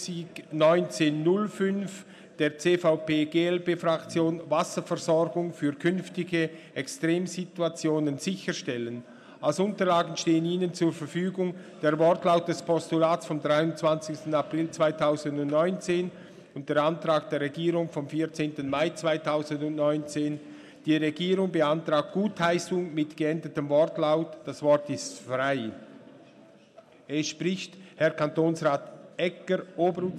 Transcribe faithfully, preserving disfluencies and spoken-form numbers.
vierzig neunzehn null fünf der C V P G L B-Fraktion Wasserversorgung für künftige Extremsituationen sicherstellen. Als Unterlagen stehen Ihnen zur Verfügung der Wortlaut des Postulats vom dreiundzwanzigsten April zweitausendneunzehn und der Antrag der Regierung vom vierzehnten Mai zweitausendneunzehn. Die Regierung beantragt Gutheissung mit geändertem Wortlaut. Das Wort ist frei. Es spricht Herr Kantonsrat Egger, Oberut.